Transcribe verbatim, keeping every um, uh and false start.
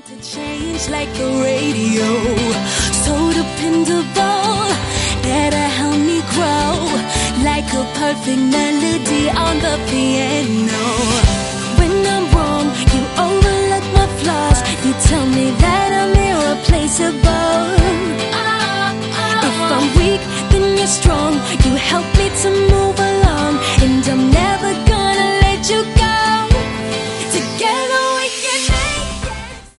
to change like the radio, so dependable that it help me grow like a perfect melody on the piano. When I'm wrong, you overlook my flaws. You tell me that I'm irreplaceable. If I'm weak, then you're strong. You help me to